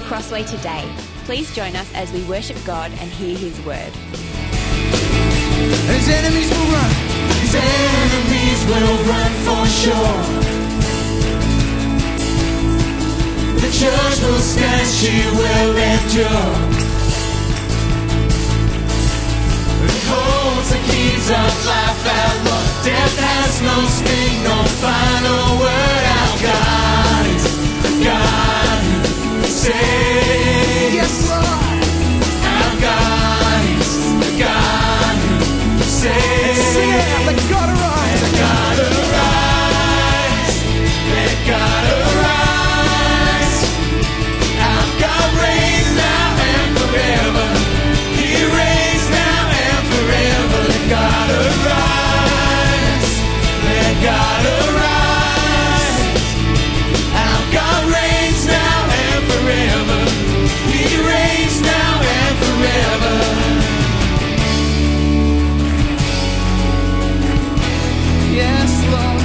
Crossway today. Please join us as we worship God and hear His word. His enemies will run. His enemies will run for sure. The church will stand, she will endure. It holds the keys of life and Lord. Death has no sting, no final word. Our God is the God who saves. Yes, Lord. Our God is the God who saves. Sing it out, let God arise. Let God arise. Let God arise. Our God reigns now and forever. He reigns now and forever. Let God arise. Let God arise. Our God reigns now and forever. He reigns now and forever. Yes, Lord.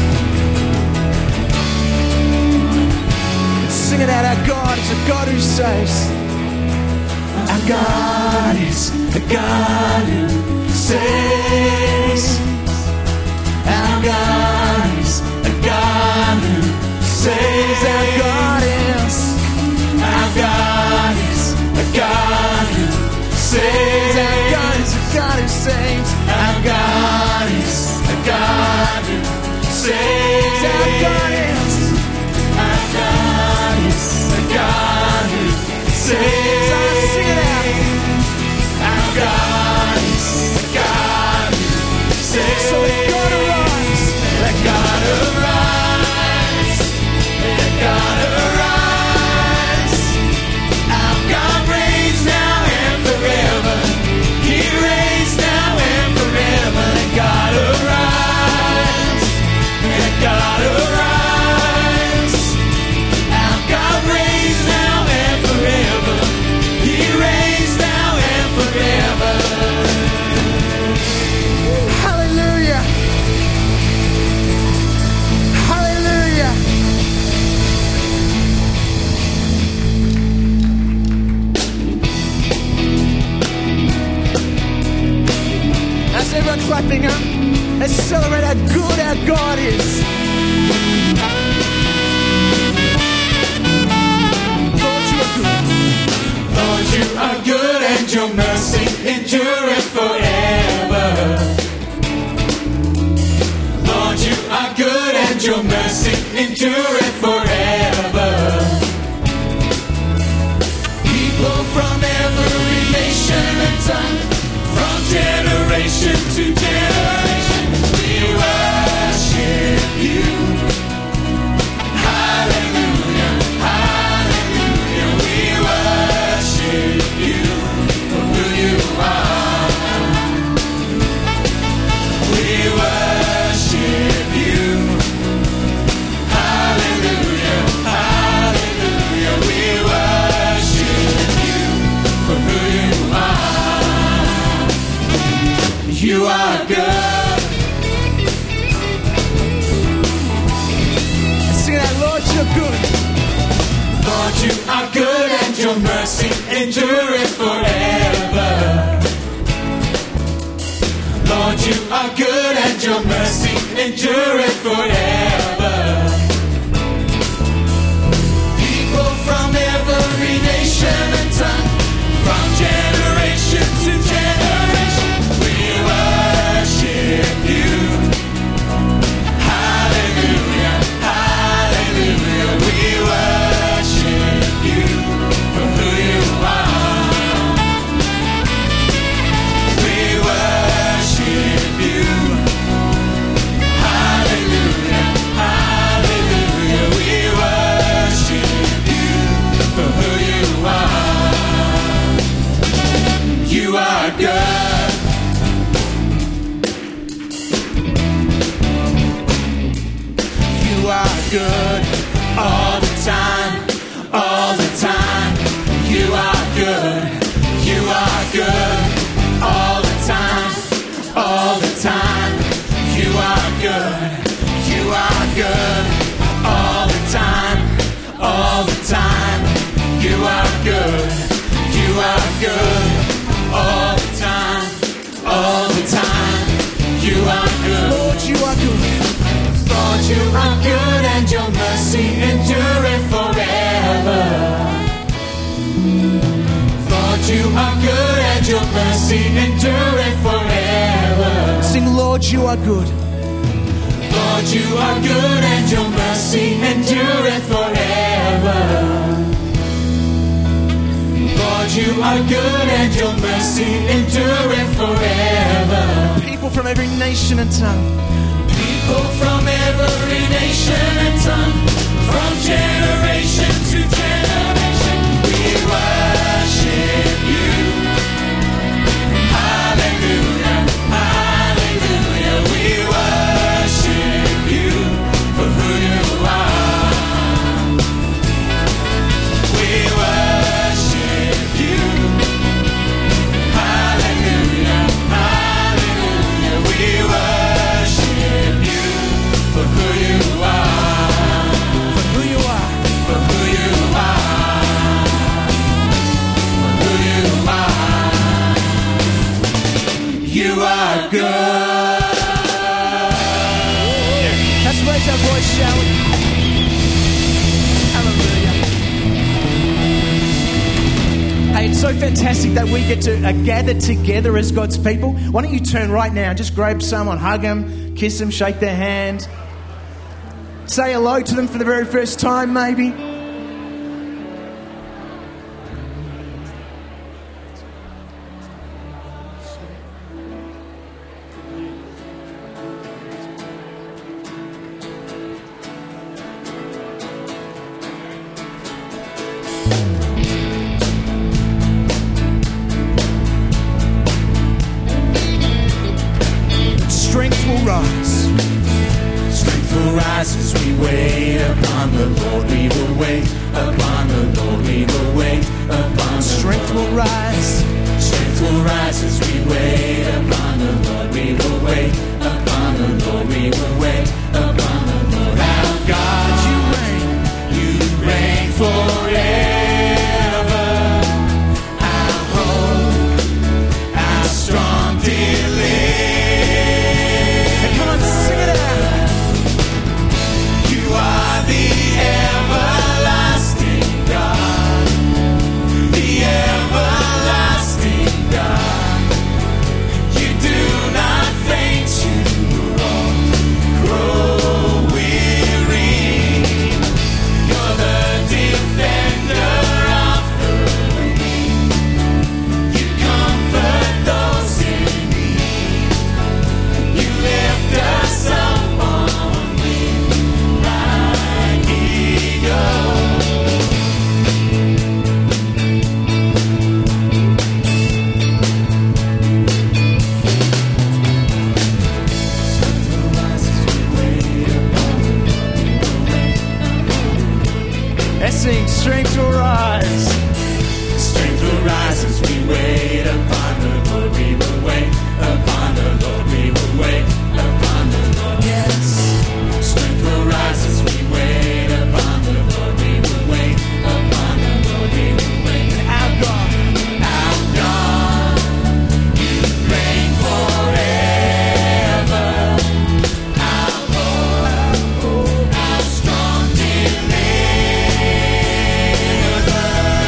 Sing it out. Our God is a God who saves. Our God is a God who saves. Our God is a God who saves. Our God is. Our God is a God who saves. Our God is a God who saves. Our God is a God who saves. Our God is. Our God is a God who saves. Sing it out. Our God is a God who saves. So let God arise. Let God arise. Let God arise. Our God reigns now and forever. He reigns now and forever. Let God arise. Let God arise. Our God reigns now and forever. He reigns now and forever. Hallelujah. Hallelujah. That's everyone clapping up. Let's celebrate how good our God is. Lord, you are good. Lord, you are good and your mercy endureth forever. Lord, you are good and your mercy endureth forever. People from every nation and tongue, from generation to generation, we worship you. Hallelujah, hallelujah, we worship you for who you are. We worship you. Hallelujah, hallelujah, we worship you for who you are. You are good. Sing that, Lord, you're good. Lord, you are good and your mercy endureth forever. Lord, you are good and your mercy endureth forever. People from every nation and tongue, from generation to generation, we worship you. Hallelujah, hallelujah, we worship you for who you are. We worship you. Hallelujah, hallelujah, we worship you for who you are. You are good. You are good all the time, all the time. You are good. You are good all the time, all the time. You are good. You are good all the time, all the time. You are good. you are good and your mercy endureth forever. Sing, Lord, you are good. Lord, you are good and your mercy endureth forever. Lord, you are good and your mercy endureth forever. People from every nation and tongue. People from every nation and tongue, from generation to generation, we worship you. Hallelujah, hallelujah, we worship you for who you are. We worship you. Hallelujah, hallelujah, we worship you for who you are. For who you are. For who you are. For who you are. You are good. Let's raise our voice, shall we? Hallelujah. Hey, it's so fantastic that we get to gather together as God's people. Why don't you turn right now and just grab someone, hug them, kiss them, shake their hand. Say hello to them for the very first time, maybe. Strength will rise. Strength will rise as we wait upon the Lord. We will wait upon the Lord. We will wait upon the Strength Lord. will rise. Strength will rise as we wait upon the Lord. We will wait upon the Lord. We will wait upon the Lord. Our God, You reign. you reign forever. Our hope, our strong deliverer. Come on, sing it out. You are the everlasting God, the everlasting God. You do not faint, you won't grow weary. You're the defender of the weak. You comfort those in need. You lift us up on wings like eagles. Let's sing. Strength will rise. Strength will rise as we wait upon the Lord. We will wait upon the Lord. We will wait upon the Lord. Yes. Strength will rise as we wait upon the Lord. We will wait upon the Lord. We will wait. Our God. Our God, you reign forever. Our hope, our strong deliverer.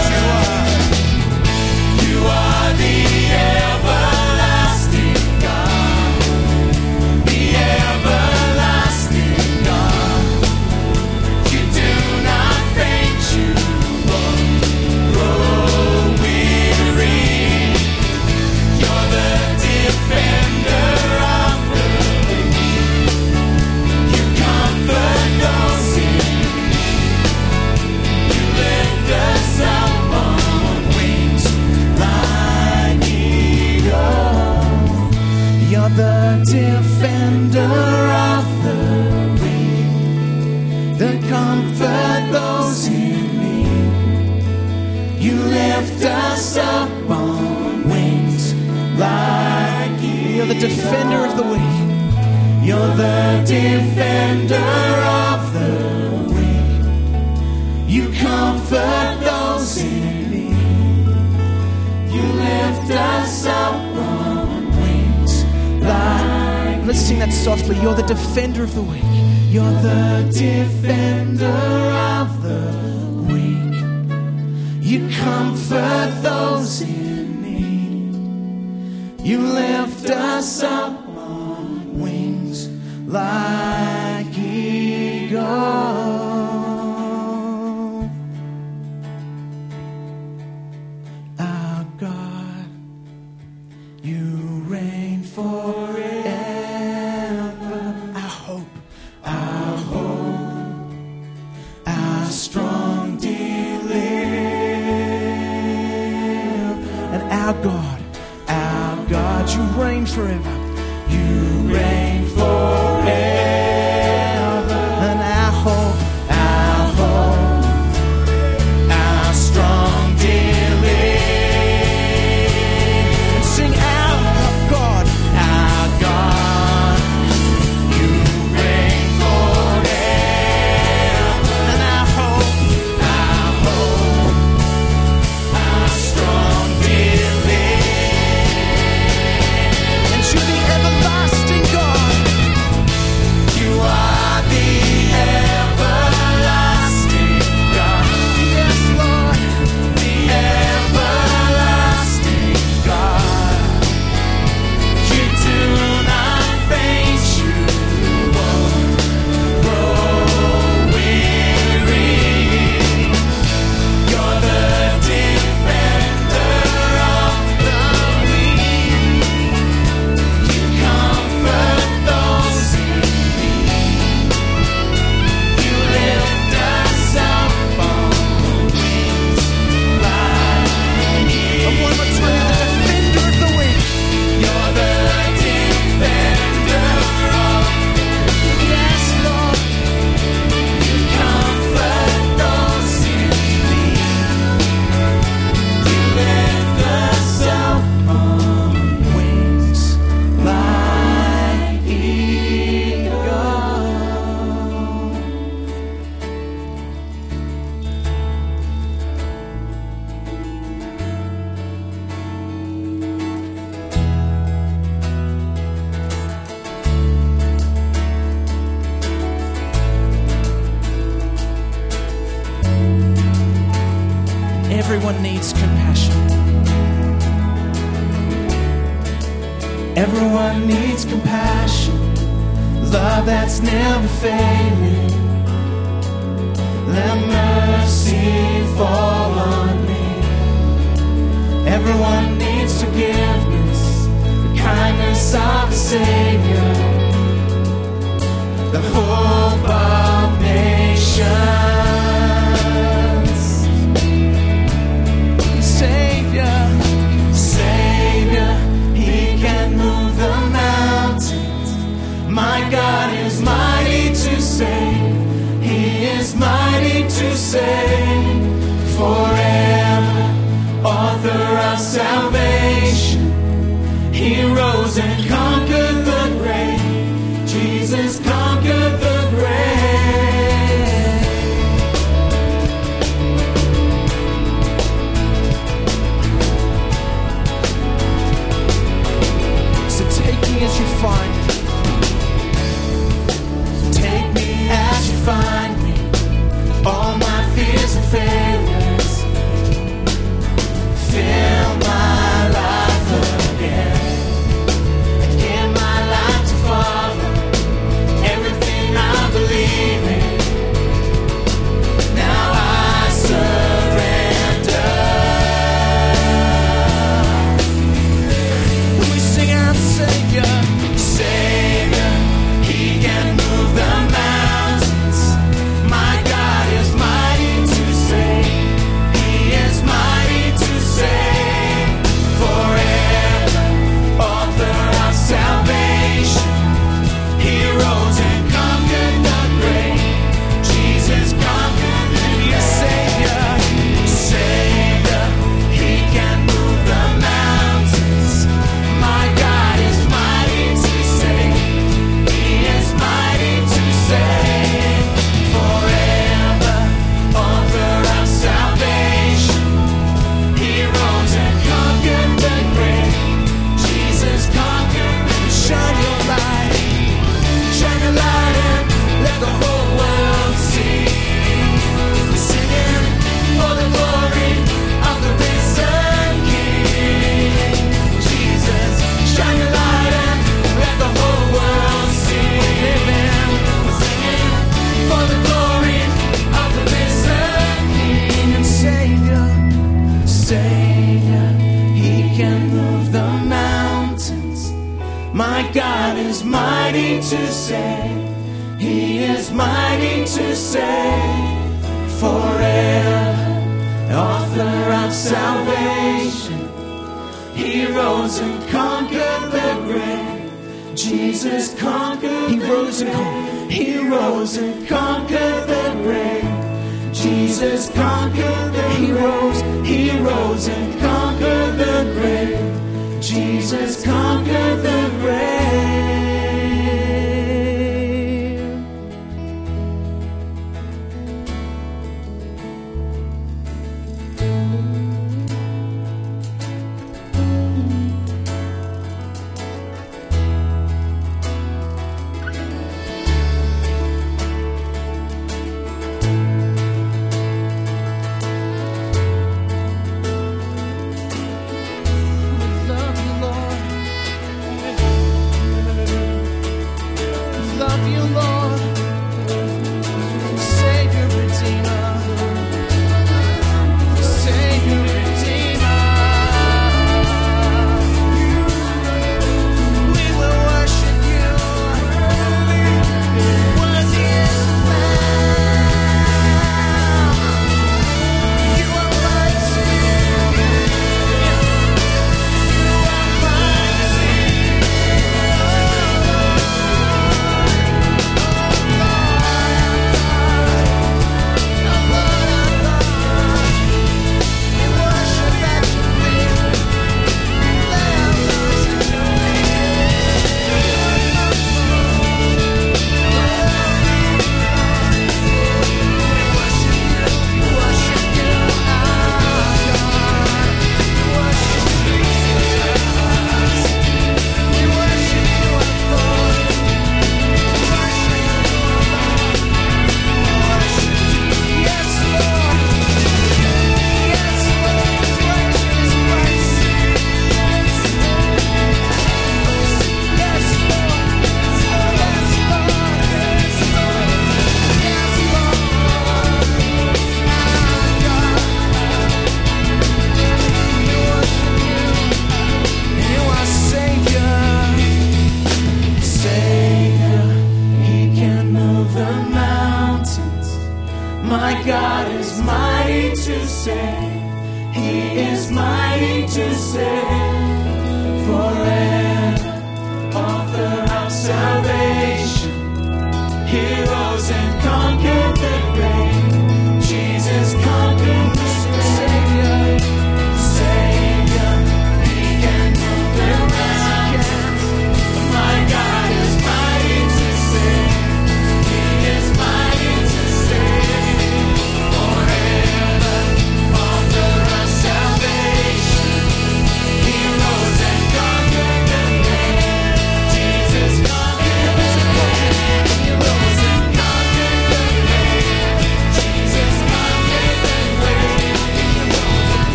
You are the everlasting God, the everlasting God. You do not faint, you won't grow weary. You're the defender of the weak. You comfort those in need. You lift us up on wings like eagles. You're the defender of the weak, the comfort those in need. You lift us up on wings like eagles. You're the defender of the weak. You're the defender of the weak. You comfort those in need. You lift us up on wings like. Let's sing that softly. You're the defender of the weak. You're the defender of the weak. You comfort those in You lift us up on wings like eagles. Our God, you reign forever. Our hope, our strong deliverer. And our God, you reign forever. You reign forever. And our hope, our strong deliverer. And sing our God, you reign forever. And our hope, our strong deliverer. And to the everlasting God, you are the everlasting God. Yes, Lord, the everlasting God. You do not faint, you won't grow weary. You're the defender of the weak. You comfort those in need. You lift us up on wings like eagles. And one more time, the defender of the weak. You're the defender of the weak. Yes, Lord. You comfort those in need. You lift us up on wings like eagles. Everyone needs compassion. Everyone needs compassion. Love that's never failing. Let mercy fall on me. Everyone needs forgiveness, the kindness of the Savior, the hope of nations. Savior, He can move the mountains. My God is mighty to save. He is mighty to save. Forever, author of salvation. He rose and conquered the grave. Jesus conquered the grave. So take me as you find me. Take me as you find me. All my fears and failures. Fill my life again. And give my mighty to save. He is mighty to save forever. Author of salvation. He rose and conquered the grave. Jesus conquered. He rose and conquered. He rose and conquered the grave. Jesus conquered the grave. He rose and conquered the grave. Jesus conquered the grave.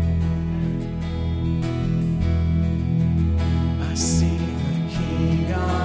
See the King of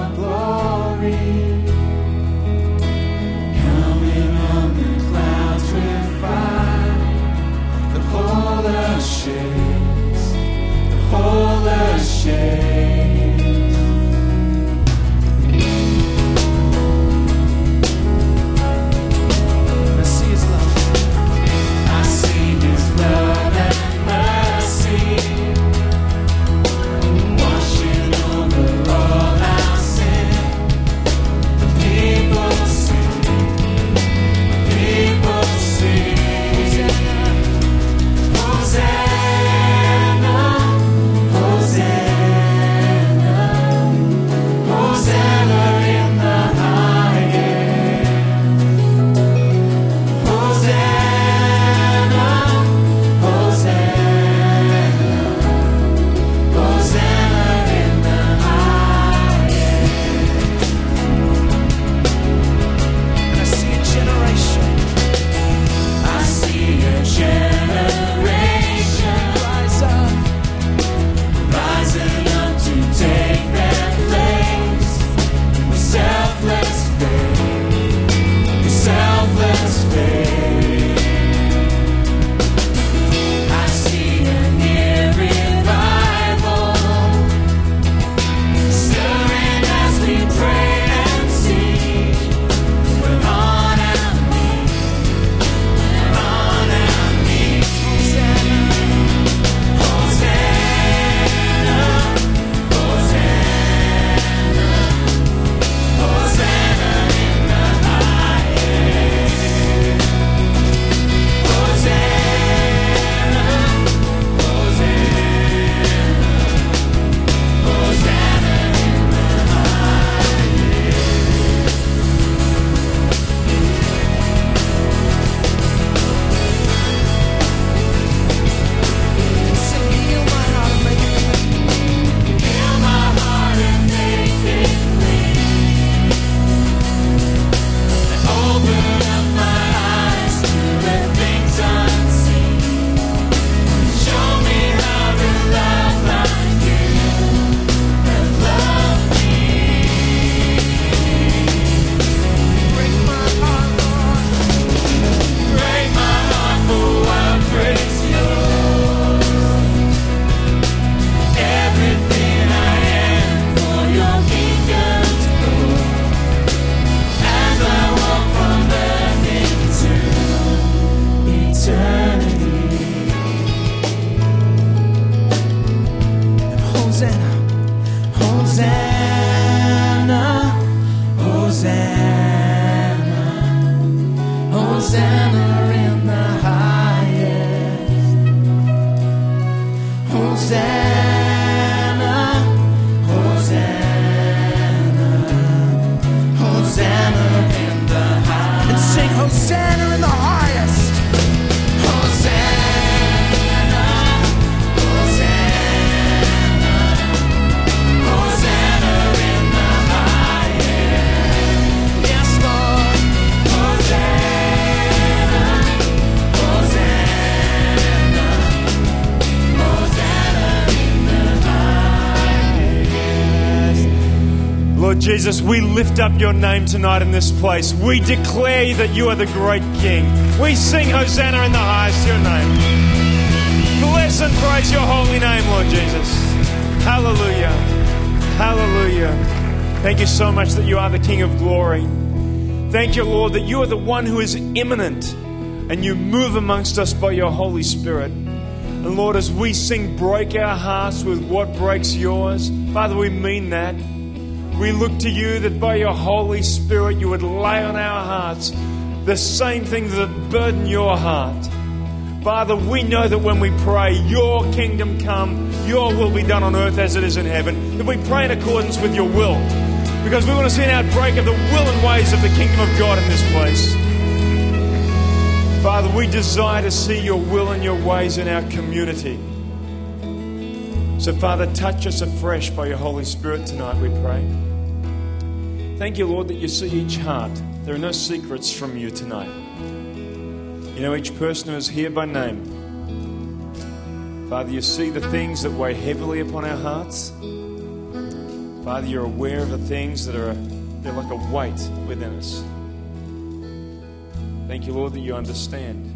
Jesus, we lift up your name tonight in this place. We declare that you are the great King. We sing Hosanna in the highest to your name. Bless and praise your holy name, Lord Jesus. Hallelujah. Hallelujah. Thank you so much that you are the King of glory. Thank you, Lord, that you are the one who is immanent and you move amongst us by your Holy Spirit. And Lord, as we sing, break our hearts with what breaks yours, Father, we mean that. We look to you that by your Holy Spirit you would lay on our hearts the same things that burden your heart. Father, we know that when we pray, your kingdom come, your will be done on earth as it is in heaven, that we pray in accordance with your will, because we want to see an outbreak of the will and ways of the kingdom of God in this place. Father, we desire to see your will and your ways in our community. So, Father, touch us afresh by your Holy Spirit tonight, we pray. Thank you, Lord, that you see each heart. There are no secrets from you tonight. You know each person who is here by name. Father, you see the things that weigh heavily upon our hearts. Father, you're aware of the things that they're like a weight within us. Thank you, Lord, that you understand.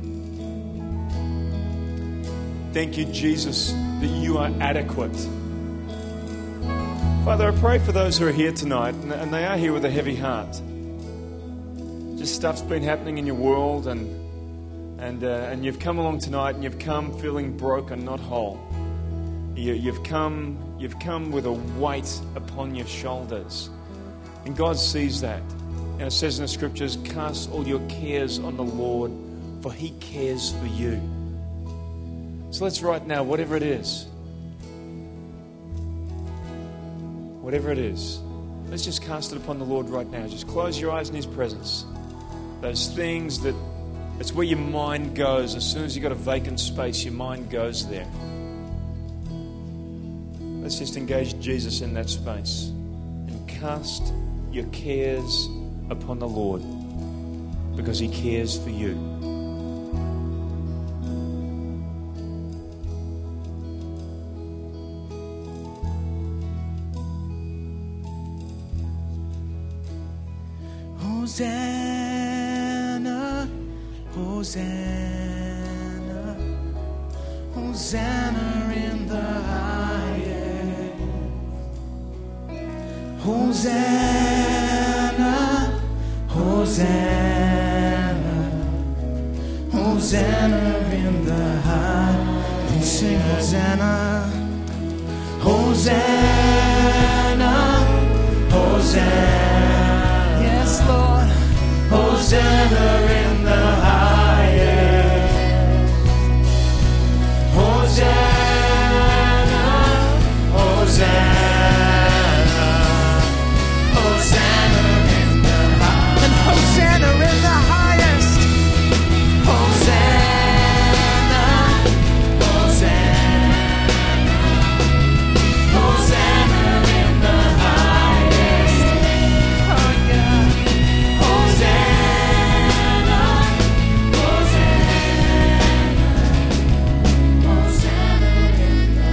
Thank you, Jesus, that you are adequate. Father, I pray for those who are here tonight, and they are here with a heavy heart. Just stuff's been happening in your world, and you've come along tonight, and you've come feeling broken, not whole. You've come with a weight upon your shoulders, and God sees that. And it says in the scriptures, cast all your cares on the Lord, for he cares for you. So let's right now, whatever it is, let's just cast it upon the Lord right now. Just close your eyes in his presence. Those things it's where your mind goes. As soon as you've got a vacant space, your mind goes there. Let's just engage Jesus in that space and cast your cares upon the Lord, because he cares for you. Hosanna, Hosanna, Hosanna in the highest. Hosanna, Hosanna, Hosanna in the highest. We sing Hosanna, Hosanna, Hosanna. Yes, Lord. Hosanna in the highest. Hosanna, Hosanna, Hosanna in the highest. And Hosanna in the highest. Hosanna, Hosanna, Hosanna in the highest. Oh yeah. Hosanna, Hosanna, Hosanna in the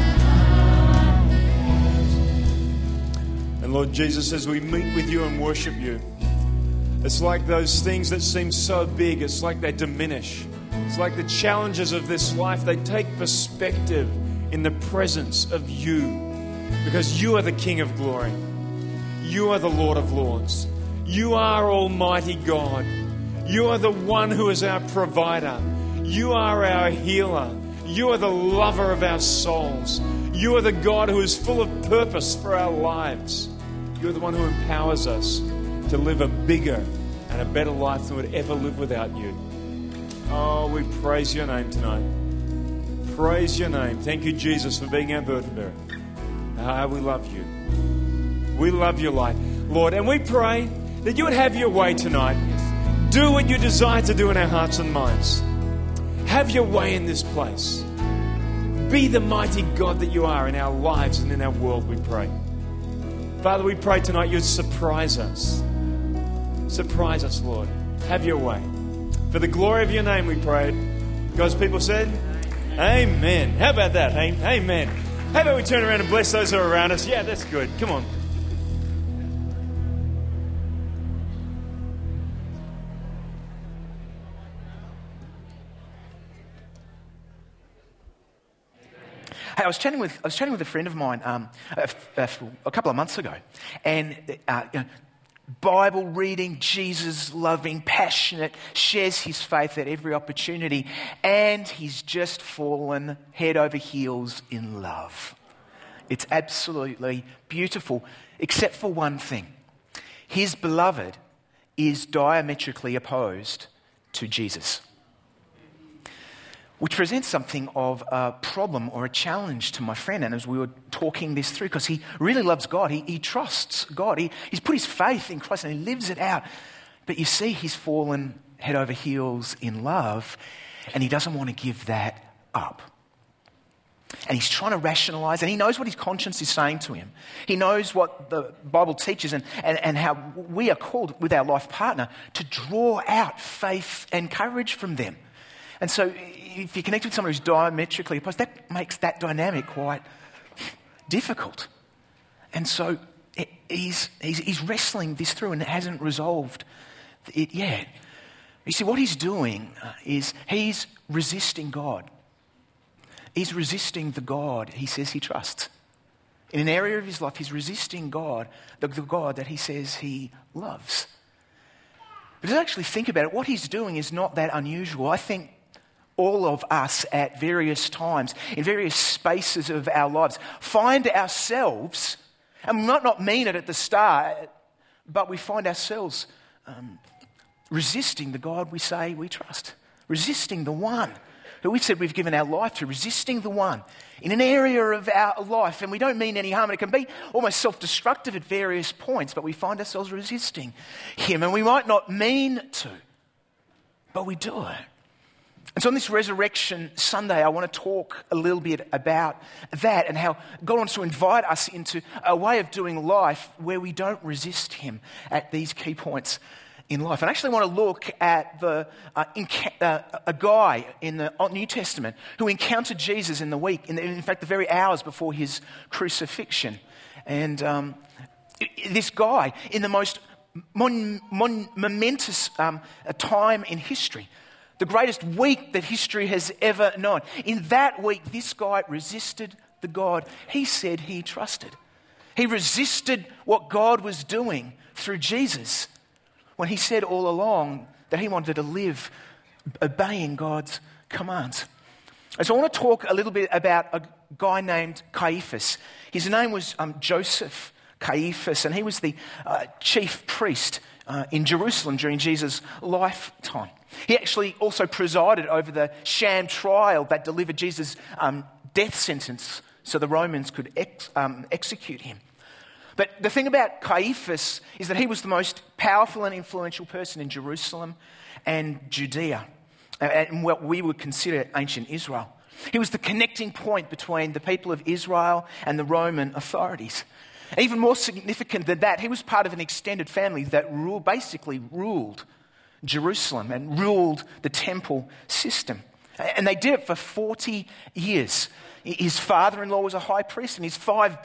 highest. And Lord Jesus, as we meet with you and worship you, it's like those things that seem so big, it's like they diminish. It's like the challenges of this life, they take perspective in the presence of you, because you are the King of glory. You are the Lord of lords. You are Almighty God. You are the one who is our provider. You are our healer. You are the lover of our souls. You are the God who is full of purpose for our lives. You are the one who empowers us to live a bigger and a better life than we'd ever live without you. Oh, we praise your name tonight. Praise your name. Thank you, Jesus, for being our burden bearer. We love you. We love your light, Lord. And we pray that you would have your way tonight. Do what you desire to do in our hearts and minds. Have your way in this place. Be the mighty God that you are in our lives and in our world, we pray. Father, we pray tonight you'd surprise us. Surprise us, Lord. Have your way. For the glory of your name, we pray. God's people said, Amen. How about that? Amen. How about we turn around and bless those who are around us? Yeah, that's good. Come on. Hey, I was chatting with a friend of mine a couple of months ago, and Bible reading, Jesus loving, passionate, shares his faith at every opportunity, and he's just fallen head over heels in love. It's absolutely beautiful, except for one thing. His beloved is diametrically opposed to Jesus, which presents something of a problem or a challenge to my friend. And as we were talking this through, because he really loves God, he trusts God, he's put his faith in Christ and he lives it out. But you see, he's fallen head over heels in love, and he doesn't want to give that up. And he's trying to rationalize, and he knows what his conscience is saying to him. He knows what the Bible teaches and how we are called with our life partner to draw out faith and courage from them. And so if you connect with someone who's diametrically opposed, that makes that dynamic quite difficult. And so he's wrestling this through and hasn't resolved it yet. You see, what he's doing is he's resisting God. He's resisting the God he says he trusts. In an area of his life, he's resisting God, the God that he says he loves. But to actually think about it, what he's doing is not that unusual. I think all of us at various times, in various spaces of our lives, find ourselves, and we might not mean it at the start, but we find ourselves resisting the God we say we trust, resisting the one who we've said we've given our life to, resisting the one in an area of our life. And we don't mean any harm, and it can be almost self-destructive at various points, but we find ourselves resisting him, and we might not mean to, but we do it. And so on this Resurrection Sunday, I want to talk a little bit about that and how God wants to invite us into a way of doing life where we don't resist him at these key points in life. And I actually want to look at a guy in the New Testament who encountered Jesus in the week, in fact, the very hours before his crucifixion. And this guy, in the most momentous time in history, the greatest week that history has ever known. In that week, this guy resisted the God he said he trusted. He resisted what God was doing through Jesus when he said all along that he wanted to live obeying God's commands. And so I want to talk a little bit about a guy named Caiaphas. His name was Joseph Caiaphas, and he was the chief priest in Jerusalem during Jesus' lifetime. He actually also presided over the sham trial that delivered Jesus' death sentence so the Romans could execute him. But the thing about Caiaphas is that he was the most powerful and influential person in Jerusalem and Judea, and what we would consider ancient Israel. He was the connecting point between the people of Israel and the Roman authorities. Even more significant than that, he was part of an extended family that basically ruled Jerusalem and ruled the temple system. And they did it for 40 years. His father-in-law was a high priest, and his five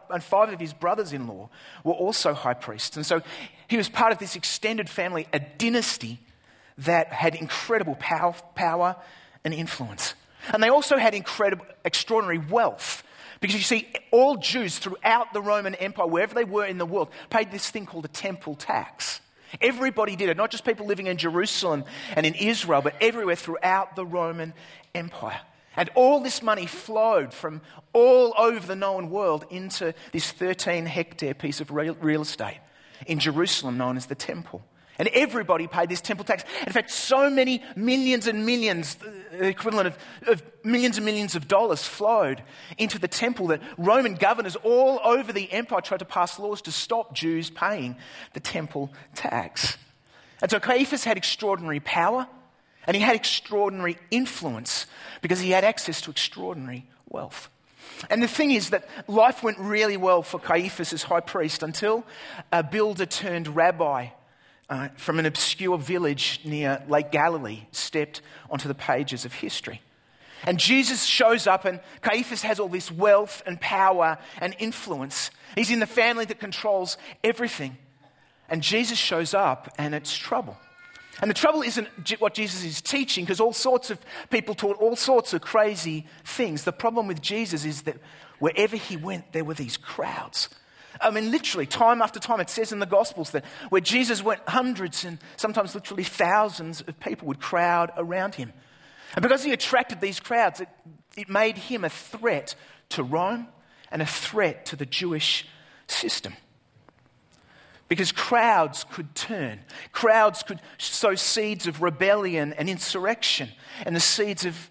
of his brothers-in-law were also high priests. And so he was part of this extended family, a dynasty that had incredible power and influence. And they also had extraordinary wealth. Because you see, all Jews throughout the Roman Empire, wherever they were in the world, paid this thing called the temple tax. Everybody did it, not just people living in Jerusalem and in Israel, but everywhere throughout the Roman Empire. And all this money flowed from all over the known world into this 13-hectare piece of real estate in Jerusalem known as the temple. And everybody paid this temple tax. In fact, so many millions and millions, the equivalent of millions and millions of dollars flowed into the temple that Roman governors all over the empire tried to pass laws to stop Jews paying the temple tax. And so Caiaphas had extraordinary power, and he had extraordinary influence because he had access to extraordinary wealth. And the thing is that life went really well for Caiaphas as high priest until a builder turned rabbi from an obscure village near Lake Galilee stepped onto the pages of history. And Jesus shows up, and Caiaphas has all this wealth and power and influence. He's in the family that controls everything. And Jesus shows up, and it's trouble. And the trouble isn't what Jesus is teaching, because all sorts of people taught all sorts of crazy things. The problem with Jesus is that wherever he went, there were these crowds. I mean, literally, time after time, it says in the Gospels that where Jesus went, hundreds and sometimes literally thousands of people would crowd around him. And because he attracted these crowds, it made him a threat to Rome and a threat to the Jewish system. Because crowds could turn. Crowds could sow seeds of rebellion and insurrection and the seeds of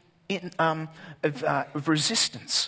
resistance.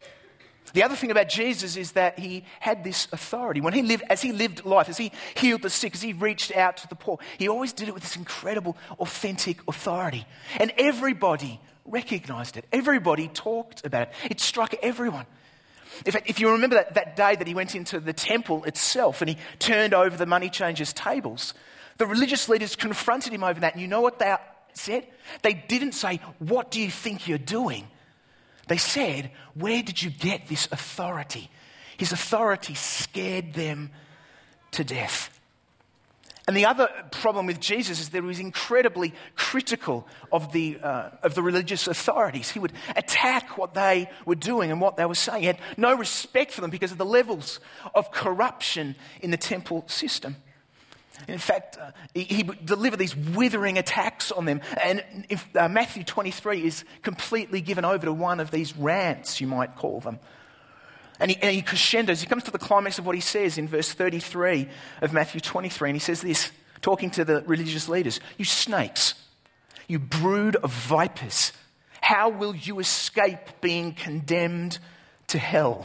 The other thing about Jesus is that he had this authority. As he lived life, as he healed the sick, as he reached out to the poor, he always did it with this incredible, authentic authority. And everybody recognized it. Everybody talked about it. It struck everyone. In fact, if you remember that day that he went into the temple itself and he turned over the money changers' tables, the religious leaders confronted him over that. And you know what they said? They didn't say, "What do you think you're doing?" They said, "Where did you get this authority?" His authority scared them to death. And the other problem with Jesus is that he was incredibly critical of the religious authorities. He would attack what they were doing and what they were saying. He had no respect for them because of the levels of corruption in the temple system. In fact, he would deliver these withering attacks on them. And Matthew 23 is completely given over to one of these rants, you might call them. And he crescendos. He comes to the climax of what he says in verse 33 of Matthew 23. And he says this, talking to the religious leaders: "You snakes, you brood of vipers, how will you escape being condemned to hell?"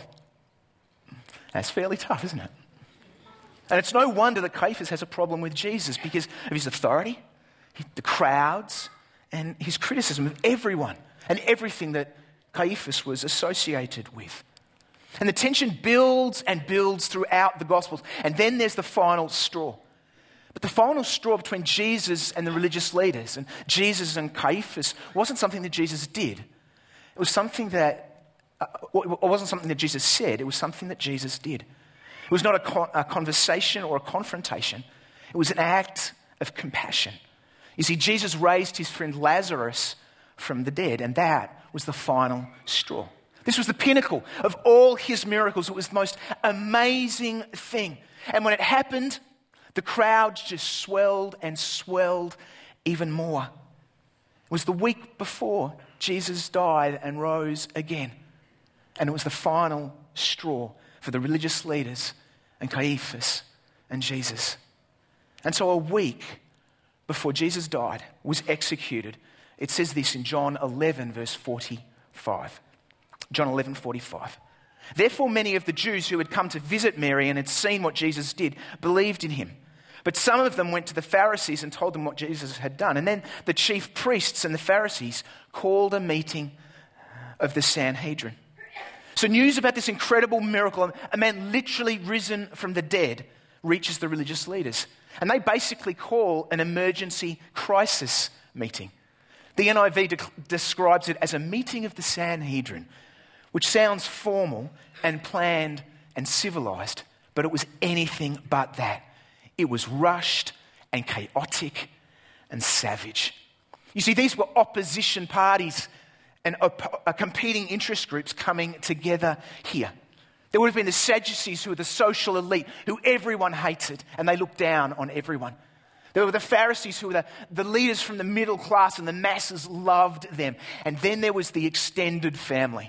That's fairly tough, isn't it? And it's no wonder that Caiaphas has a problem with Jesus because of his authority, the crowds, and his criticism of everyone and everything that Caiaphas was associated with. And the tension builds and builds throughout the Gospels. And then there's the final straw. But the final straw between Jesus and the religious leaders and Jesus and Caiaphas wasn't something that Jesus did. It was something that, it wasn't something that Jesus said. It was something that Jesus did. It was not a conversation or a confrontation. It was an act of compassion. You see, Jesus raised his friend Lazarus from the dead, and that was the final straw. This was the pinnacle of all his miracles. It was the most amazing thing. And when it happened, the crowd just swelled and swelled even more. It was the week before Jesus died and rose again. And it was the final straw for the religious leaders and Caiaphas and Jesus. And so a week before Jesus died, was executed, it says this in John 11, verse 45. John 11:45. "Therefore many of the Jews who had come to visit Mary and had seen what Jesus did believed in him. But some of them went to the Pharisees and told them what Jesus had done. And then the chief priests and the Pharisees called a meeting of the Sanhedrin." So news about this incredible miracle, a man literally risen from the dead, reaches the religious leaders. And they basically call an emergency crisis meeting. The NIV describes it as a meeting of the Sanhedrin, which sounds formal and planned and civilized, but it was anything but that. It was rushed and chaotic and savage. You see, these were opposition parties and competing interest groups coming together here. There would have been the Sadducees, who were the social elite, who everyone hated, and they looked down on everyone. There were the Pharisees, who were the leaders from the middle class, and the masses loved them. And then there was the extended family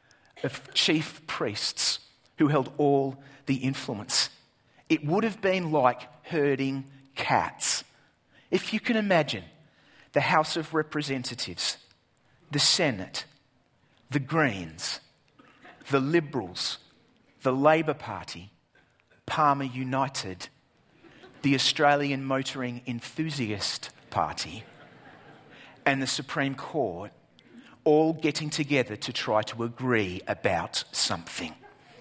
of chief priests who held all the influence. It would have been like herding cats. If you can imagine the House of Representatives, the Senate, the Greens, the Liberals, the Labor Party, Palmer United, the Australian Motoring Enthusiast Party, and the Supreme Court all getting together to try to agree about something.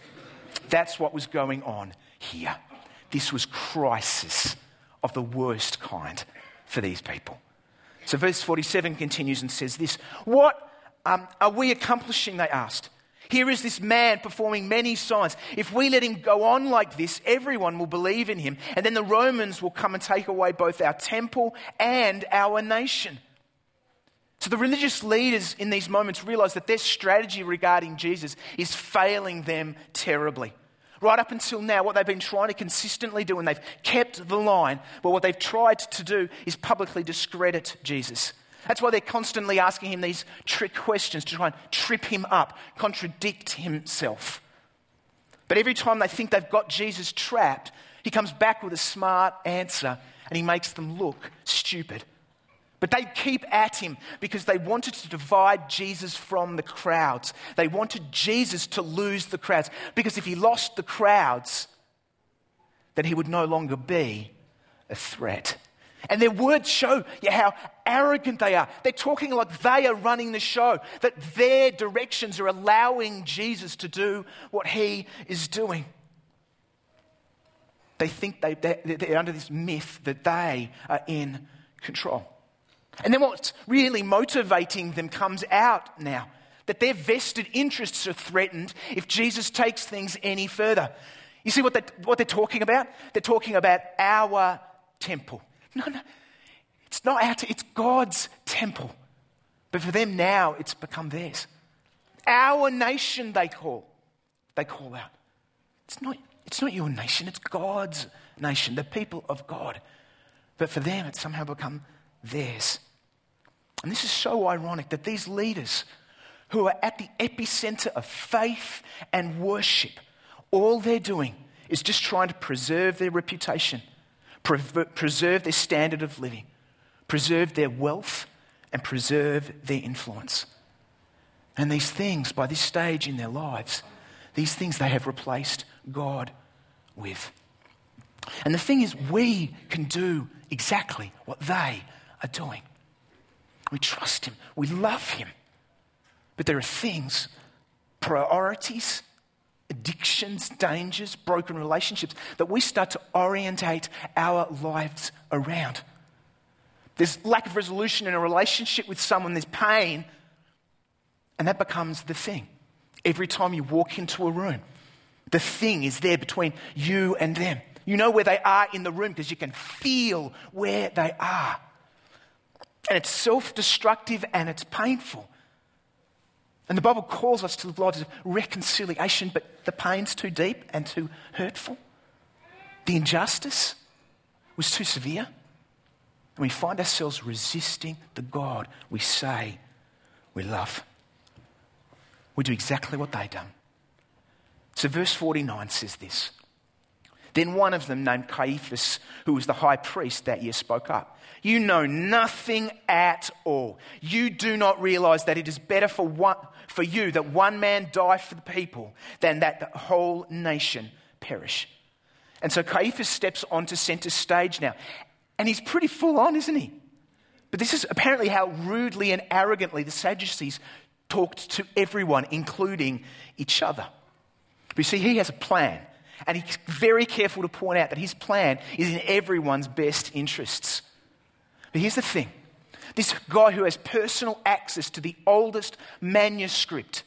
That's what was going on here. This was crisis of the worst kind for these people. So verse 47 continues and says this: "What are we accomplishing?" they asked. Here is this man performing many signs. If we let him go on like this, everyone will believe in him. And then the Romans will come and take away both our temple and our nation. So the religious leaders in these moments realize that their strategy regarding Jesus is failing them terribly. Right up until now, what they've been trying to consistently do, and they've kept the line, but what they've tried to do is publicly discredit Jesus. That's why they're constantly asking him these trick questions to try and trip him up, contradict himself. But every time they think they've got Jesus trapped, he comes back with a smart answer and he makes them look stupid. But they keep at him because they wanted to divide Jesus from the crowds. They wanted Jesus to lose the crowds, because if he lost the crowds, then he would no longer be a threat. And their words show you how arrogant they are. They're talking like they are running the show, that their directions are allowing Jesus to do what he is doing. They think they're under this myth that they are in control. And then what's really motivating them comes out now, that their vested interests are threatened if Jesus takes things any further. You see what they're talking about? They're talking about our temple. No, it's not our it's God's temple. But for them now, it's become theirs. Our nation, they call out. It's not your nation, it's God's nation, the people of God. But for them, it's somehow become theirs. And this is so ironic that these leaders who are at the epicenter of faith and worship, all they're doing is just trying to preserve their reputation, preserve their standard of living, preserve their wealth, and preserve their influence. And these things, by this stage in their lives, these things they have replaced God with. And the thing is, we can do exactly what they are doing. We trust him. We love him. But there are things, priorities, addictions, dangers, broken relationships that we start to orientate our lives around. There's lack of resolution in a relationship with someone, there's pain, and that becomes the thing. Every time you walk into a room, the thing is there between you and them. You know where they are in the room because you can feel where they are. And it's self-destructive and it's painful. And the Bible calls us to live lives of reconciliation, but the pain's too deep and too hurtful. The injustice was too severe. And we find ourselves resisting the God we say we love. We do exactly what they've done. So verse 49 says this. Then one of them, named Caiaphas, who was the high priest that year, spoke up. You know nothing at all. You do not realize that it is better for you that one man die for the people than that the whole nation perish. And so Caiaphas steps onto center stage now. And he's pretty full on, isn't he? But this is apparently how rudely and arrogantly the Sadducees talked to everyone, including each other. But you see, he has a plan. And he's very careful to point out that his plan is in everyone's best interests. But here's the thing. This guy who has personal access to the oldest manuscript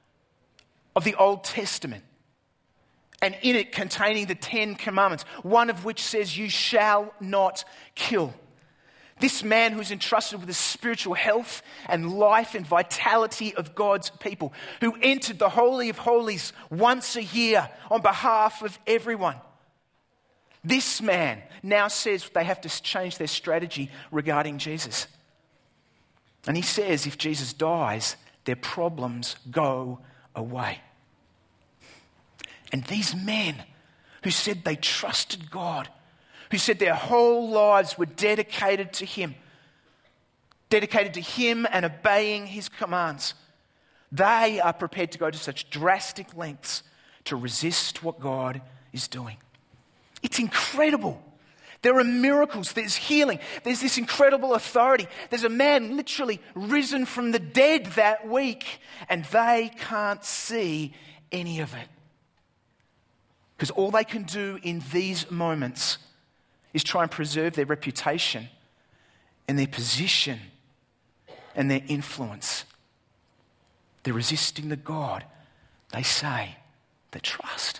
of the Old Testament, and in it containing the 10 Commandments, one of which says, you shall not kill. This man who's entrusted with the spiritual health and life and vitality of God's people, who entered the Holy of Holies once a year on behalf of everyone. This man now says they have to change their strategy regarding Jesus. And he says if Jesus dies, their problems go away. And these men who said they trusted God, who said their whole lives were dedicated to him and obeying his commands, they are prepared to go to such drastic lengths to resist what God is doing. It's incredible. There are miracles, there's healing, there's this incredible authority. There's a man literally risen from the dead that week, and they can't see any of it. Because all they can do in these moments is try and preserve their reputation and their position and their influence. They're resisting the God they say the trust.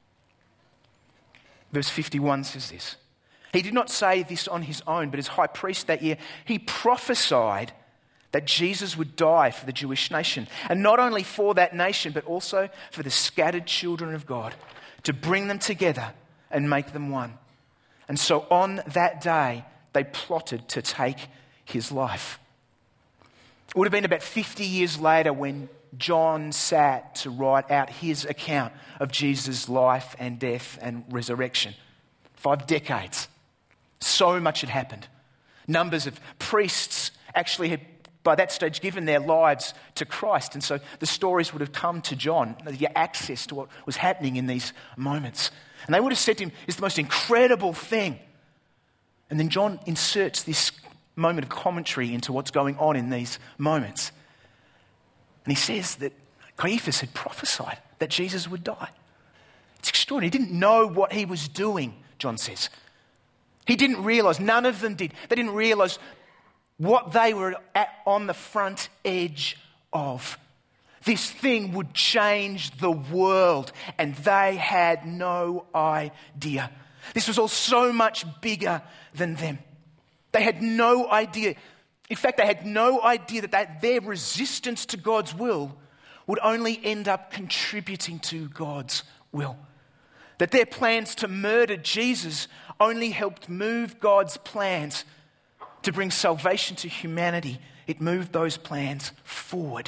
Verse 51 says this. He did not say this on his own, but as high priest that year, he prophesied that Jesus would die for the Jewish nation. And not only for that nation, but also for the scattered children of God, to bring them together and make them one. And so on that day, they plotted to take his life. It would have been about 50 years later when John sat to write out his account of Jesus' life and death and resurrection. 5 decades. So much had happened. Numbers of priests actually had, by that stage, given their lives to Christ. And so the stories would have come to John, the access to what was happening in these moments. And they would have said to him, it's the most incredible thing. And then John inserts this moment of commentary into what's going on in these moments. And he says that Caiaphas had prophesied that Jesus would die. It's extraordinary. He didn't know what he was doing, John says. He didn't realize, none of them did. They didn't realize what they were on the front edge of. This thing would change the world, and they had no idea. This was all so much bigger than them. They had no idea. In fact, they had no idea that their resistance to God's will would only end up contributing to God's will. That their plans to murder Jesus only helped move God's plans to bring salvation to humanity. It moved those plans forward.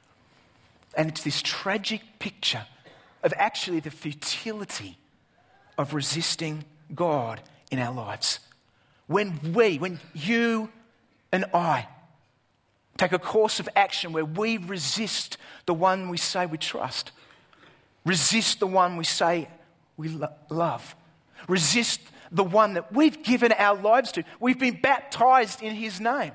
And it's this tragic picture of actually the futility of resisting God in our lives. When you and I take a course of action where we resist the one we say we trust, resist the one we say we love, resist the one that we've given our lives to, we've been baptized in his name.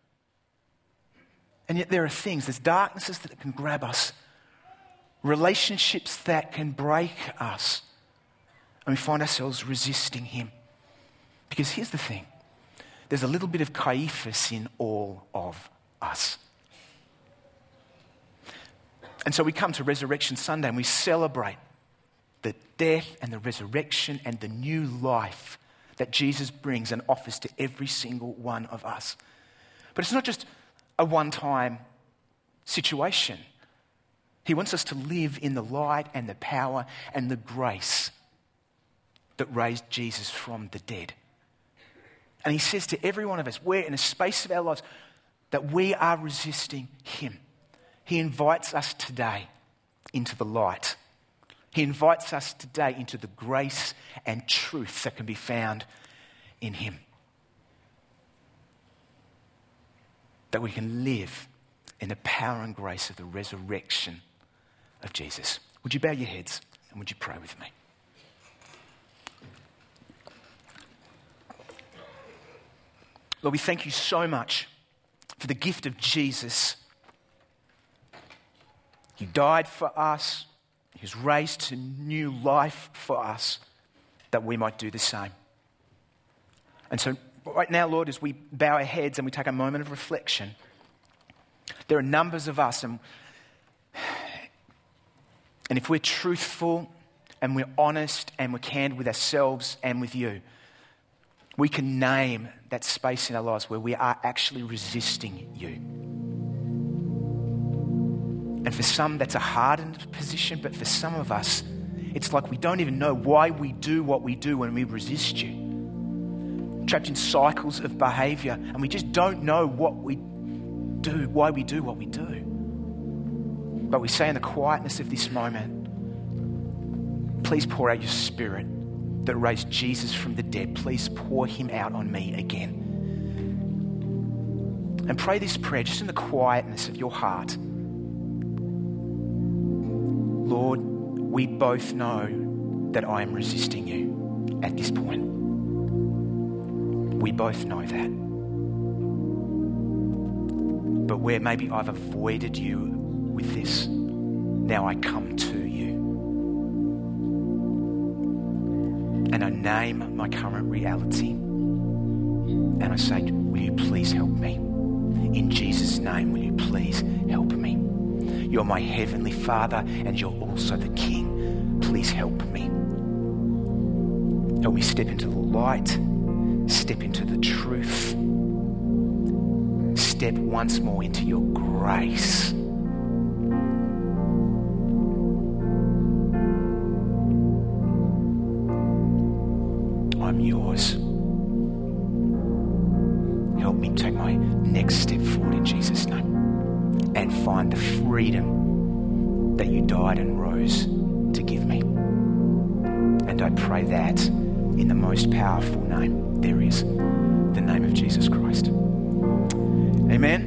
And yet there are things, there's darknesses that can grab us, relationships that can break us, and we find ourselves resisting him. Because here's the thing, there's a little bit of Caiaphas in all of us. And so we come to Resurrection Sunday and we celebrate the death and the resurrection and the new life that Jesus brings and offers to every single one of us. But it's not just a one-time situation. He wants us to live in the light and the power and the grace that raised Jesus from the dead. And he says to every one of us, we're in a space of our lives that we are resisting him. He invites us today into the light. He invites us today into the grace and truth that can be found in him. That we can live in the power and grace of the resurrection of Jesus. Would you bow your heads and would you pray with me? Lord, we thank you so much for the gift of Jesus. He died for us. He was raised to new life for us that we might do the same. And so right now, Lord, as we bow our heads and we take a moment of reflection, there are numbers of us, and if we're truthful and we're honest and we're candid with ourselves and with you, we can name that space in our lives where we are actually resisting you. And for some, that's a hardened position, but for some of us, it's like we don't even know why we do what we do when we resist you. Trapped in cycles of behavior, and we just don't know what we do, why we do what we do. But we say in the quietness of this moment, please pour out your Spirit that raised Jesus from the dead. Please pour him out on me again. And pray this prayer just in the quietness of your heart. Lord, we both know that I am resisting you at this point. We both know that. But where maybe I've avoided you with this, now I come to you. And I name my current reality. And I say, will you please help me? In Jesus' name, will you please help me? You're my heavenly Father, and you're also the King. Please help me. Help me step into the light, step into the truth, step once more into your grace. I'm yours. Help me take my next step forward in Jesus' name and find the freedom that you died and rose to give me. And I pray that in the most powerful name there is, the name of Jesus Christ. Amen.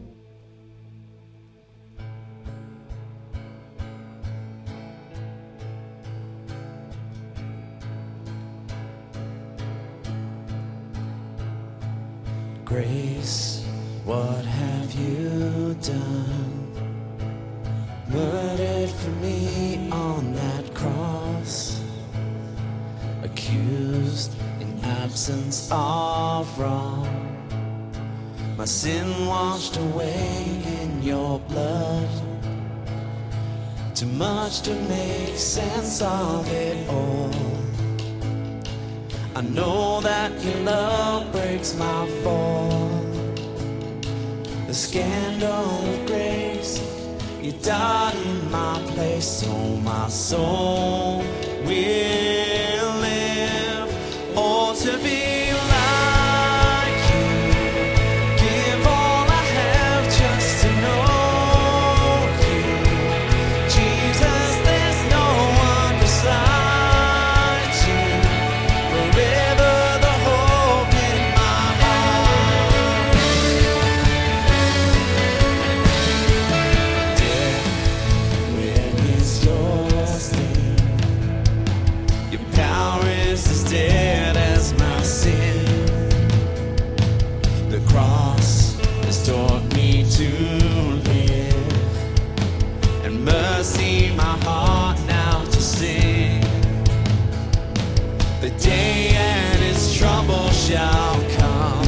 Grace, what have you done? Murdered for me on that cross, accused in absence of wrong, my sin washed away in your blood. Too much to make sense of it all. I know that your love breaks my fall. The scandal of grace, you died in my place, so my soul will live. Oh, to be like you, give all I have just to know you. Jesus, there's no one beside you. Forever the hope in my heart. Death, where is your sting? Your power is as dead as my sin. The cross has taught me to live, and mercy my heart now to sing. The day and its trouble shall come.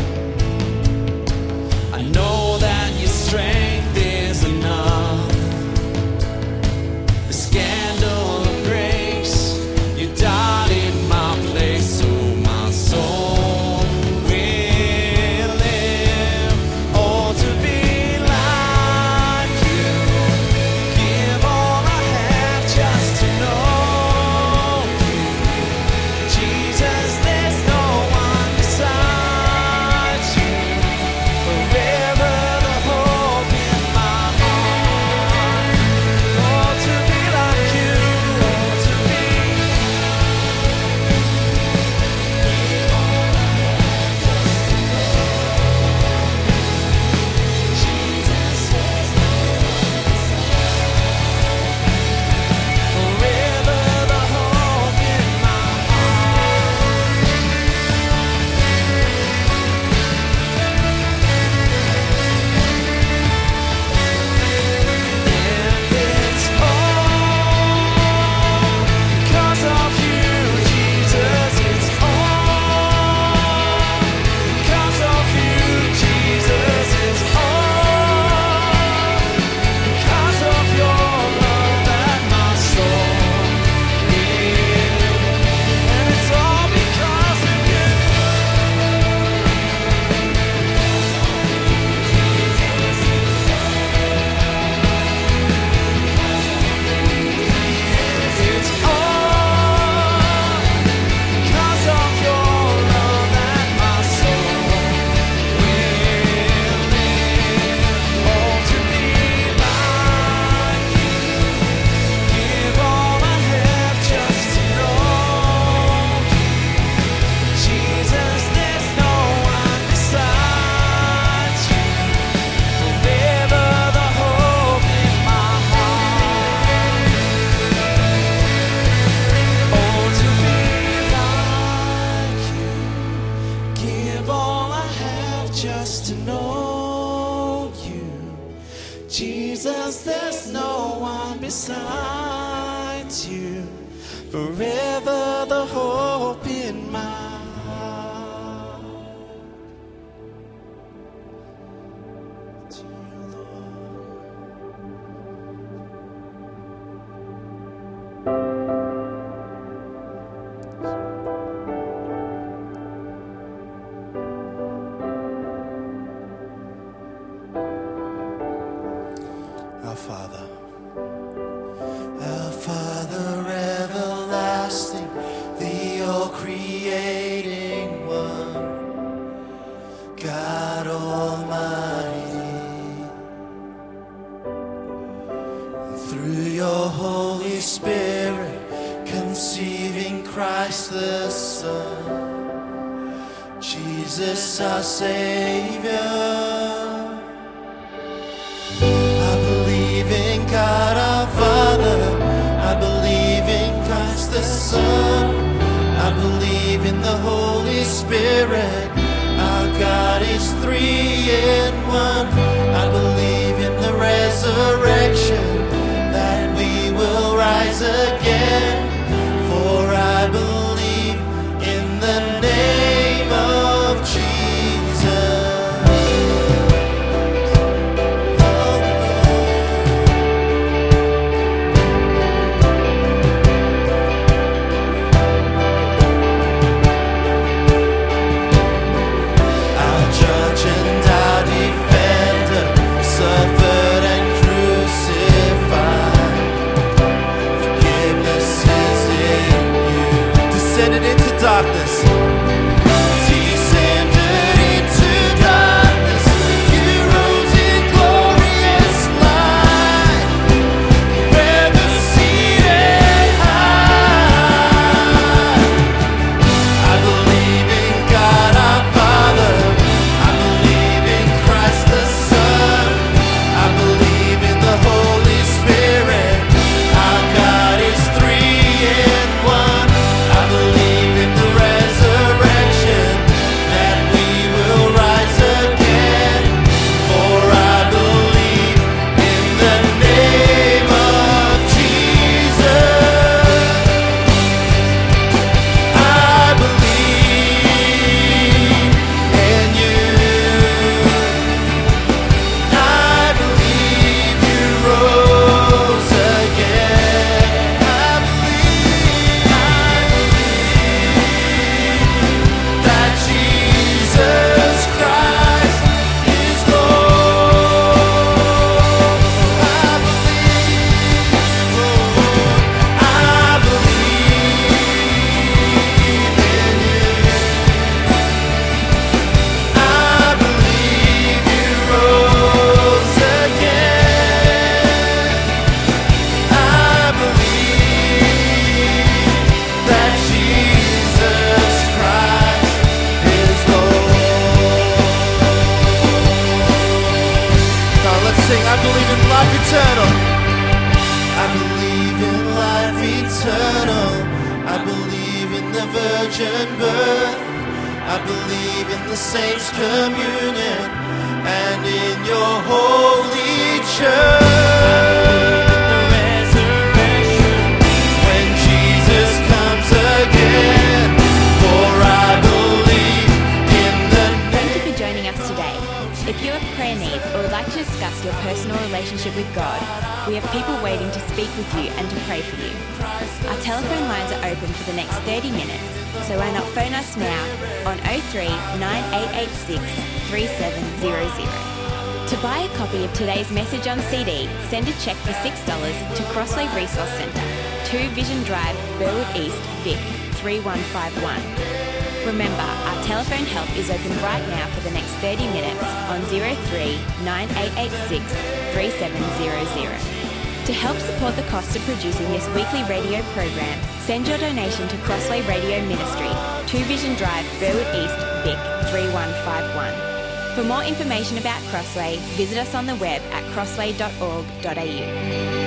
I know that your strength is enough. The scandal of grace, you died in my place, so my soul will live. Oh, to be like you, give all I have just to know you. Jesus, there's no one beside you. Forever the hope in my heart. Oh, to be like you, oh, to be. Jesus, there's no one beside. Forever the hope in my heart. And it's all because of you, Jesus. It's all because of you, Jesus. It's all because of your love that my soul needs. And it's all because of you. It's all because of your love that my soul will live. Oh, to be like you, give all I have just to know you. Jesus, there's no one beside you. Forever the hope in my heart. Oh, to be like you, give all I have just to know you. Jesus, there's no one beside you. Forever the hope in my heart. To you, Lord. Father. Our Father everlasting, the all-creating one, God Almighty. Through your Holy Spirit, conceiving Christ the Son, Jesus our Savior. God our Father, I believe in Christ the Son, I believe in the Holy Spirit, our God is 3 in 1, I believe in the resurrection, that we will rise again, for I believe in the name of Jesus. Darkness. Descended into darkness, you rose in glorious light, forever seated high. I believe in God our Father, I believe in Christ the Son, I believe in the Holy Spirit, our God is 3 in 1. I believe in the resurrection, that we will rise again, for I believe in the name of Jesus. I believe in you. I believe you rose again. I believe that Jesus Christ is Lord. I believe, Lord, I believe in you. I believe you rose again. I believe that Jesus Christ is Lord. Now let's sing, I believe in life eternal. I believe in life eternal. I believe in the virgin birth. I believe in the saints' communion and in your holy church. When Jesus comes again, for I believe in the Thank you for joining us today. If you have prayer needs or would like to discuss your personal relationship with God, we have people waiting to speak with you and to pray for you. Our telephone lines are open for the next 30 minutes, so why not phone us now on 03 9886 3700. To buy a copy of today's message on CD, send a cheque for $6 to Crossway Resource Centre, 2 Vision Drive, Burwood East, Vic 3151. Remember, our telephone help is open right now for the next 30 minutes on 03 9886 3700. To help support the cost of producing this weekly radio program, send your donation to Crossway Radio Ministry, 2 Vision Drive, Burwood East, Vic 3151. For more information about Crossway, visit us on the web at crossway.org.au.